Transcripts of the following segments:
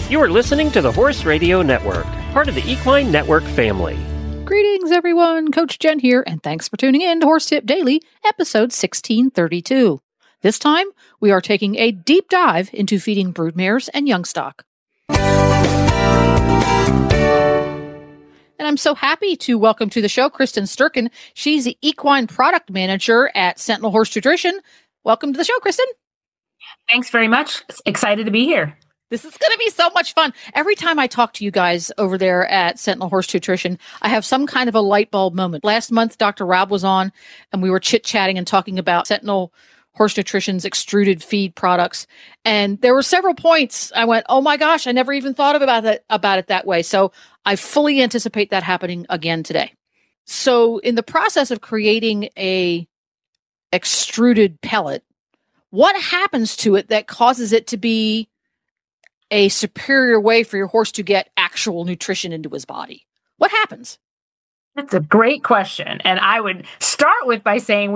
You are listening to the Horse Radio Network, part of the Equine Network family. Greetings, everyone. Coach Jen here, and thanks for tuning in to Horse Tip Daily, episode 1632. This time, we are taking a deep dive into feeding broodmares and young stock. And I'm so happy to welcome to the show Kristen Sturken. She's the Equine Product Manager at Sentinel Horse Nutrition. Welcome to the show, Kristen. Thanks very much. Excited to be here. This is going to be so much fun. Every time I talk to you guys over there at Sentinel Horse Nutrition, I have some kind of a light bulb moment. Last month, Dr. Rob was on, and we were chit-chatting and talking about Sentinel Horse Nutrition's extruded feed products. And there were several points I went, oh my gosh, I never even thought about it that way. So I fully anticipate that happening again today. So in the process of creating a extruded pellet, what happens to it that causes it to be a superior way for your horse to get actual nutrition into his body? What happens? That's a great question. And I would start by saying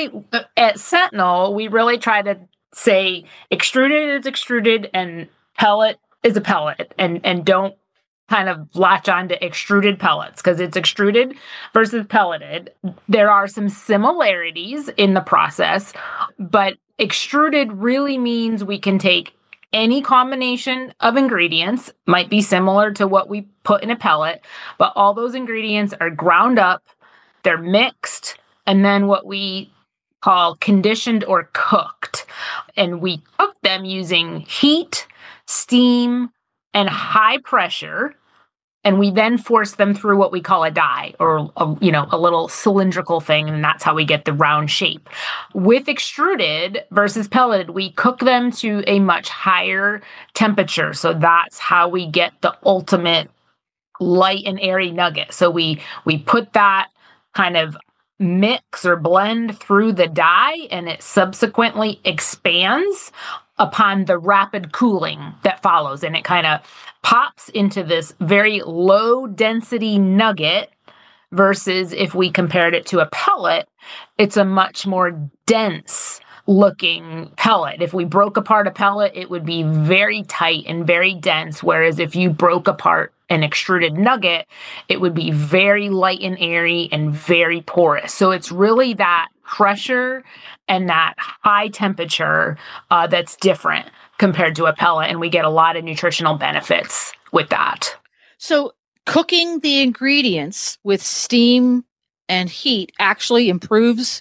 at Sentinel, we really try to say extruded is extruded and pellet is a pellet, and don't kind of latch on to extruded pellets because it's extruded versus pelleted. There are some similarities in the process, but extruded really means we can take any combination of ingredients, might be similar to what we put in a pellet, but all those ingredients are ground up, they're mixed, and then what we call conditioned or cooked. And we cook them using heat, steam, and high pressure. And we then force them through what we call a die, or a little cylindrical thing, and that's how we get the round shape. With extruded versus pelleted, we cook them to a much higher temperature. So that's how we get the ultimate light and airy nugget. So we put that kind of mix or blend through the die, and it subsequently expands upon the rapid cooling that follows, and it kind of pops into this very low density nugget versus if we compared it to a pellet, it's a much more dense looking pellet. If we broke apart a pellet, it would be very tight and very dense, whereas if you broke apart an extruded nugget, it would be very light and airy and very porous. So it's really that pressure and that high temperature that's different compared to a pellet, and we get a lot of nutritional benefits with that. So cooking the ingredients with steam and heat actually improves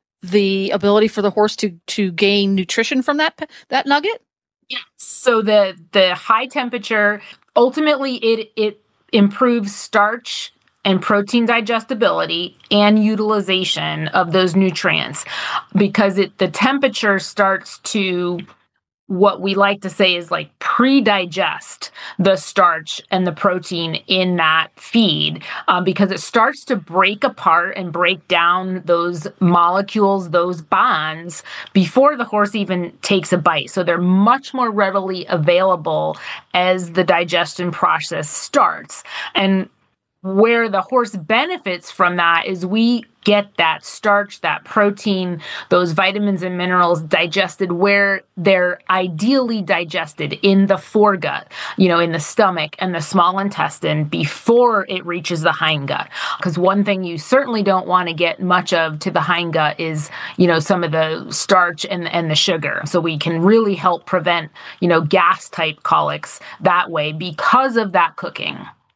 the ability for the horse to gain nutrition from that nugget? Yes. So the high temperature, ultimately it improves starch and protein digestibility and utilization of those nutrients, because the temperature starts to, what we like to say is like pre-digest the starch and the protein in that feed, because it starts to break apart and break down those molecules, those bonds, before the horse even takes a bite. So they're much more readily available as the digestion process starts. And where the horse benefits from that is we get that starch, that protein, those vitamins and minerals digested where they're ideally digested, in the foregut, in the stomach and the small intestine, before it reaches the hindgut. Because one thing you certainly don't want to get much of to the hindgut is, some of the starch and the sugar. So we can really help prevent, gas type colics that way because of that cooking.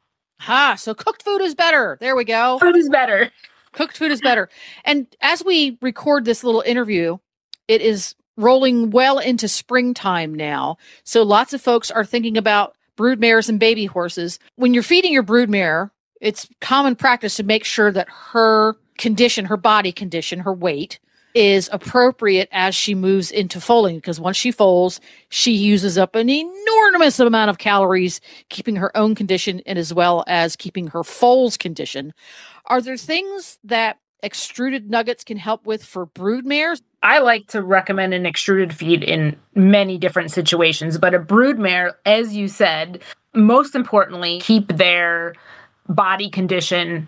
So cooked food is better. There we go. Food is better. Cooked food is better. And as we record this little interview, it is rolling well into springtime now. So lots of folks are thinking about broodmares and baby horses. When you're feeding your broodmare, it's common practice to make sure that her condition, her body condition, her weight is appropriate as she moves into foaling, because once she foals, she uses up an enormous amount of calories, keeping her own condition and as well as keeping her foal's condition. Are there things that extruded nuggets can help with for broodmares? I like to recommend an extruded feed in many different situations, but a broodmare, as you said, most importantly, keep their body condition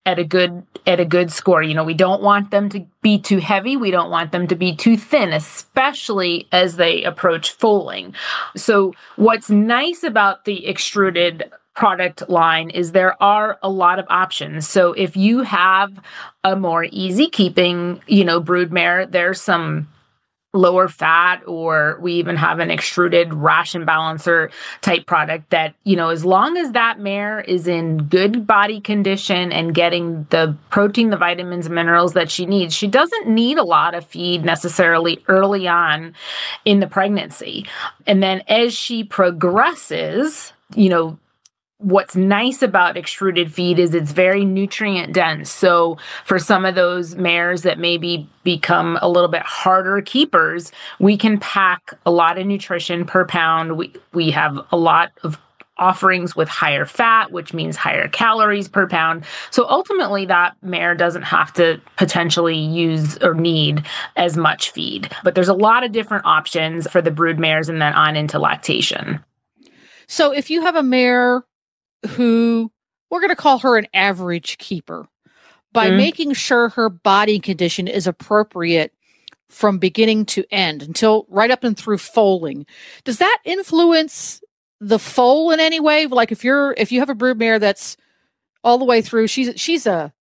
at a good score. We don't want them to be too heavy. We don't want them to be too thin, especially as they approach foaling. So what's nice about the extruded product line is there are a lot of options. So if you have a more easy keeping, broodmare, there's some lower fat, or we even have an extruded ration balancer type product that, as long as that mare is in good body condition and getting the protein, the vitamins, minerals that she needs, she doesn't need a lot of feed necessarily early on in the pregnancy. And then as she progresses, what's nice about extruded feed is it's very nutrient dense. So for some of those mares that maybe become a little bit harder keepers, we can pack a lot of nutrition per pound. We have a lot of offerings with higher fat, which means higher calories per pound. So ultimately that mare doesn't have to potentially use or need as much feed. But there's a lot of different options for the brood mares and then on into lactation. So if you have a mare who, we're going to call her an average keeper, by making sure her body condition is appropriate from beginning to end until right up and through foaling, does that influence the foal in any way? Like if you have a broodmare that's all the way through, she's a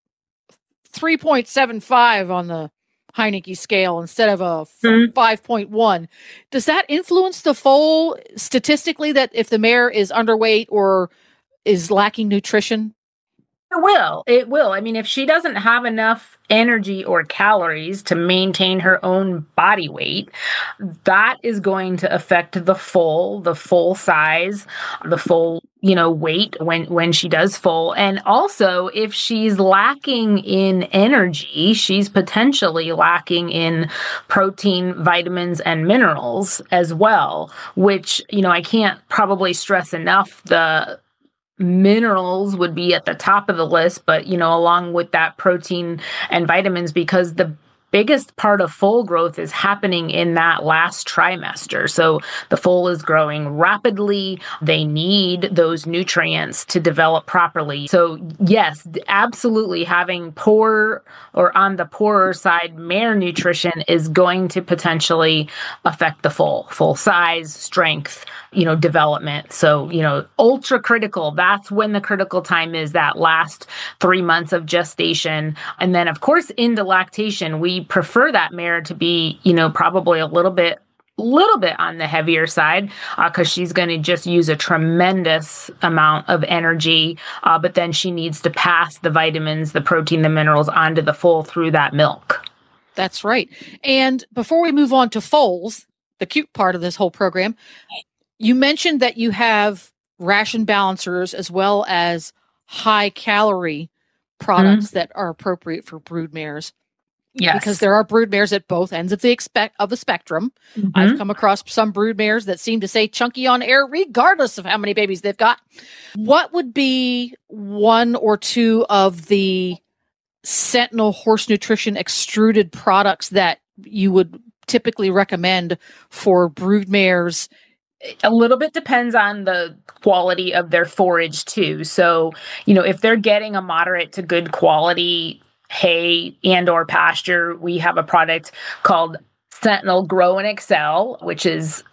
3.75 on the Heineke scale instead of a 5.1. Does that influence the foal statistically, that if the mare is underweight or is lacking nutrition? It will. I mean, if she doesn't have enough energy or calories to maintain her own body weight, that is going to affect the foal size, the foal, weight when she does foal. And also, if she's lacking in energy, she's potentially lacking in protein, vitamins, and minerals as well, which, I can't probably stress enough. The minerals would be at the top of the list, but, along with that protein and vitamins, because the biggest part of foal growth is happening in that last trimester. So the foal is growing rapidly. They need those nutrients to develop properly. So yes, absolutely, having poor or on the poorer side mare nutrition is going to potentially affect the foal size, strength, development. So, ultra critical. That's when the critical time is, that last 3 months of gestation. And then of course into lactation, we prefer that mare to be, probably a little bit on the heavier side, because she's going to just use a tremendous amount of energy. But then she needs to pass the vitamins, the protein, the minerals onto the foal through that milk. That's right. And before we move on to foals, the cute part of this whole program, you mentioned that you have ration balancers as well as high calorie products that are appropriate for brood mares. Yes. Because there are brood mares at both ends of the spectrum. I've come across some brood mares that seem to say chunky on air regardless of how many babies they've got. What would be one or two of the Sentinel Horse Nutrition extruded products that you would typically recommend for brood mares? A little bit depends on the quality of their forage too. So, if they're getting a moderate to good quality hay and or pasture, we have a product called Sentinel Grow and Excel, which is,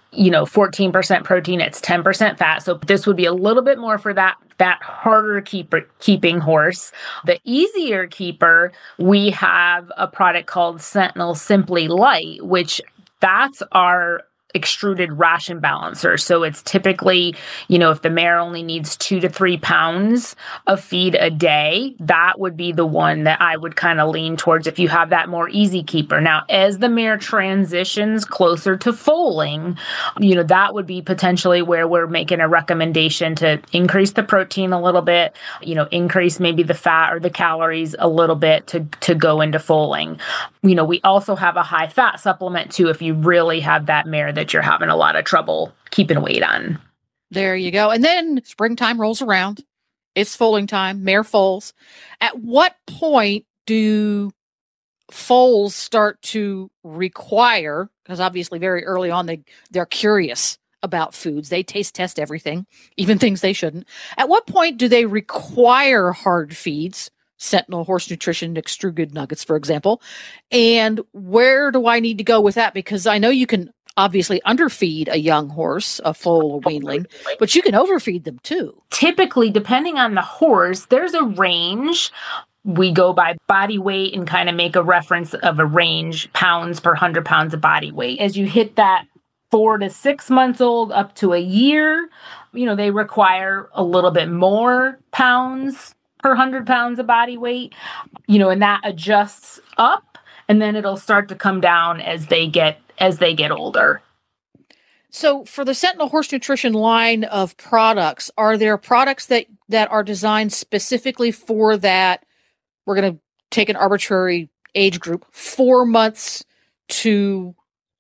14% protein, it's 10% fat. So this would be a little bit more for that harder keeping horse. The easier keeper, we have a product called Sentinel Simply Light, which that's our extruded ration balancer. So it's typically, if the mare only needs 2 to 3 pounds of feed a day, that would be the one that I would kind of lean towards if you have that more easy keeper. Now, as the mare transitions closer to foaling, that would be potentially where we're making a recommendation to increase the protein a little bit, increase maybe the fat or the calories a little bit to go into foaling. We also have a high fat supplement too, if you really have that mare that you're having a lot of trouble keeping weight on. There you go. And then springtime rolls around. It's foaling time. Mare foals. At what point do foals start to require, because obviously very early on they're curious about foods. They taste test everything, even things they shouldn't. At what point do they require hard feeds Sentinel Horse Nutrition extruded nuggets, for example. And where do I need to go with that? Because I know you can obviously underfeed a young horse, a foal or weanling, but you can overfeed them too. Typically, depending on the horse, there's a range. We go by body weight and kind of make a reference of a range, pounds per 100 pounds of body weight. As you hit that 4 to 6 months old up to a year, they require a little bit more pounds per 100 pounds of body weight, and that adjusts up, and then it'll start to come down as they get older. So for the Sentinel Horse Nutrition line of products, are there products that are designed specifically for that? We're going to take an arbitrary age group, 4 months to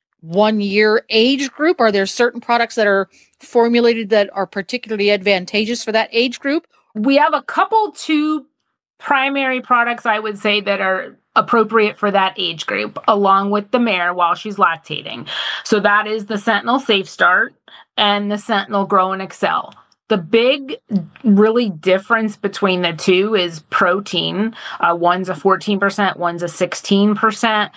1 year age group. Are there certain products that are formulated that are particularly advantageous for that age group? We have two primary products, I would say, that are appropriate for that age group, along with the mare while she's lactating. So that is the Sentinel Safe Start and the Sentinel Grow and Excel. The big really difference between the two is protein. One's a 14%, one's a 16%.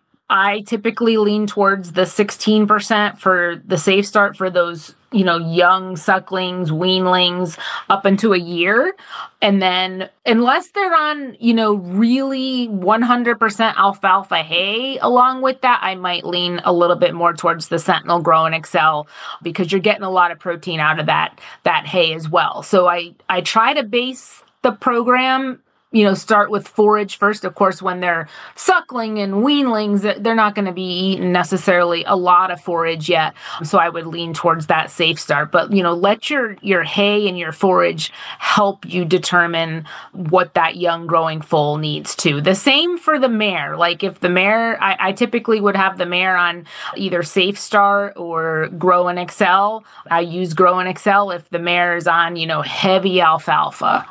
I typically lean towards the 16% for the Safe Start for those, young sucklings, weanlings up into a year. And then unless they're on, really 100% alfalfa hay along with that, I might lean a little bit more towards the Sentinel Grow and Excel because you're getting a lot of protein out of that hay as well. So I try to base the program, start with forage first. Of course, when they're suckling and weanlings, they're not going to be eating necessarily a lot of forage yet. So I would lean towards that Safe Start. But, let your hay and your forage help you determine what that young growing foal needs to. The same for the mare. Like if the mare, I typically would have the mare on either Safe Start or Grow and Excel. I use Grow and Excel if the mare is on, heavy alfalfa.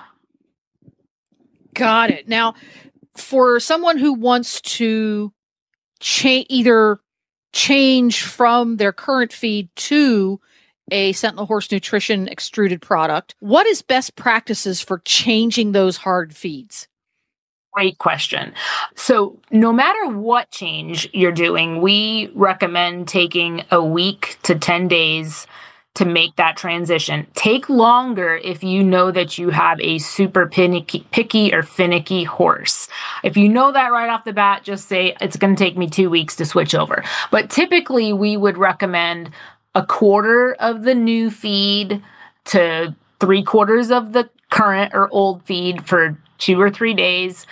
Got it. Now, for someone who wants to either change from their current feed to a Sentinel Horse Nutrition extruded product, what is best practices for changing those hard feeds? Great question. So no matter what change you're doing, we recommend taking a week to 10 days to make that transition. Take longer if you know that you have a super picky or finicky horse. If you know that right off the bat, just say it's going to take me 2 weeks to switch over. But typically we would recommend a quarter of the new feed to 3/4 of the current or old feed for 2 or 3 days,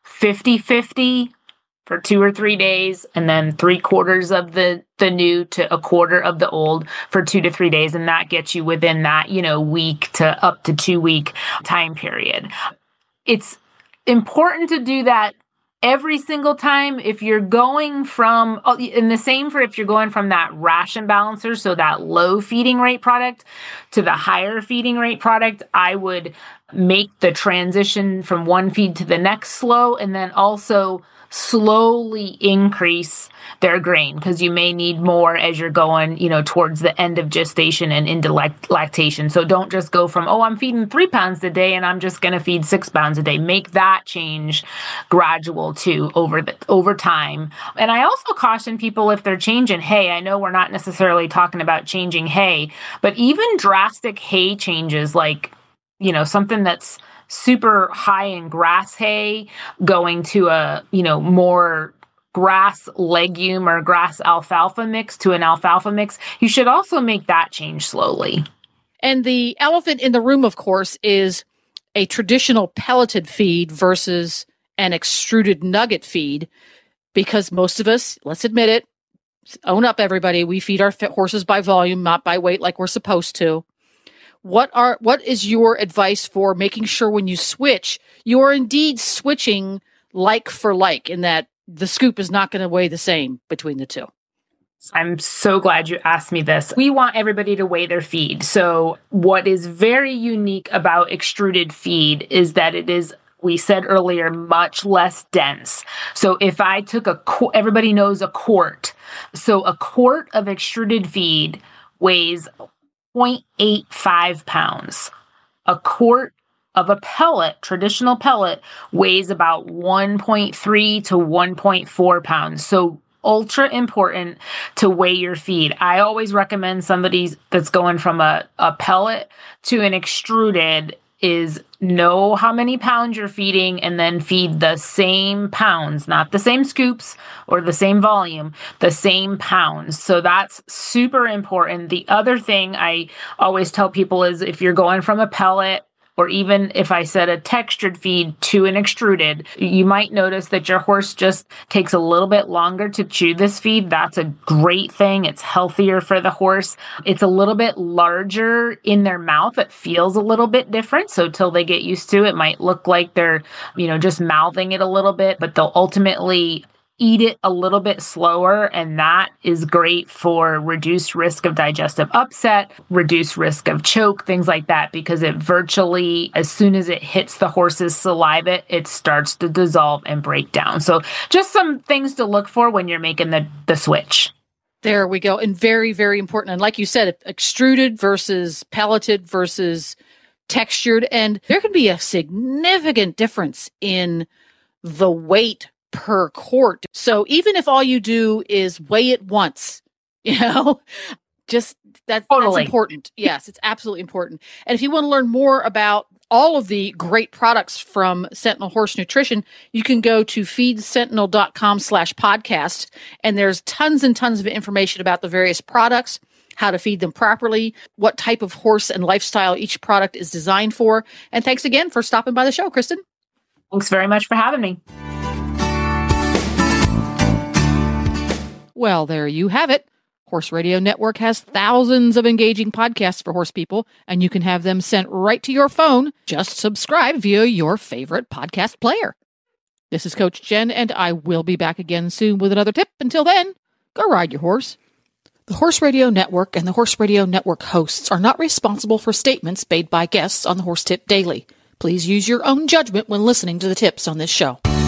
50-50 for 2 or 3 days, and then 3/4 of the new to 1/4 of the old for 2 to 3 days. And that gets you within that, week to up to 2 week time period. It's important to do that every single time. If you're going from, and the same for if you're going from that ration balancer, so that low feeding rate product to the higher feeding rate product, I would make the transition from one feed to the next slow, and then also slowly increase their grain because you may need more as you're going, towards the end of gestation and into lactation. So don't just go from, I'm feeding 3 pounds a day and I'm just going to feed 6 pounds a day. Make that change gradual too over time. And I also caution people if they're changing hay. I know we're not necessarily talking about changing hay, but even drastic hay changes, like, something that's super high in grass hay going to a, more grass legume or grass alfalfa mix to an alfalfa mix, you should also make that change slowly. And the elephant in the room, of course, is a traditional pelleted feed versus an extruded nugget feed, because most of us, let's admit it, own up everybody, we feed our horses by volume, not by weight like we're supposed to. What is your advice for making sure when you switch, you are indeed switching like for like, in that the scoop is not going to weigh the same between the two? I'm so glad you asked me this. We want everybody to weigh their feed. So what is very unique about extruded feed is that it is, we said earlier, much less dense. So if I took everybody knows a quart. So a quart of extruded feed weighs 0.85 pounds. A quart of a pellet, traditional pellet, weighs about 1.3 to 1.4 pounds. So ultra important to weigh your feed. I always recommend somebody that's going from a pellet to an extruded is know how many pounds you're feeding and then feed the same pounds, not the same scoops or the same volume, the same pounds. So that's super important. The other thing I always tell people is if you're going from a pellet, or even if I said a textured feed to an extruded, you might notice that your horse just takes a little bit longer to chew this feed. That's a great thing. It's healthier for the horse. It's a little bit larger in their mouth. It feels a little bit different. So till they get used to it, it might look like they're, just mouthing it a little bit, but they'll ultimately eat it a little bit slower, and that is great for reduced risk of digestive upset, reduced risk of choke, things like that, because it virtually, as soon as it hits the horse's saliva, it starts to dissolve and break down. So just some things to look for when you're making the switch. There we go. And very, very important. And like you said, extruded versus pelleted versus textured. And there can be a significant difference in the weight per quart. So even if all you do is weigh it once, just that's important. Yes, it's absolutely important. And if you want to learn more about all of the great products from Sentinel Horse Nutrition, you can go to feedsentinel.com/podcast. And there's tons and tons of information about the various products, how to feed them properly, what type of horse and lifestyle each product is designed for. And thanks again for stopping by the show, Kristen. Thanks very much for having me. Well, there you have it. Horse Radio Network has thousands of engaging podcasts for horse people, and you can have them sent right to your phone. Just subscribe via your favorite podcast player. This is Coach Jen, and I will be back again soon with another tip. Until then, go ride your horse. The Horse Radio Network and the Horse Radio Network hosts are not responsible for statements made by guests on the Horse Tip Daily. Please use your own judgment when listening to the tips on this show.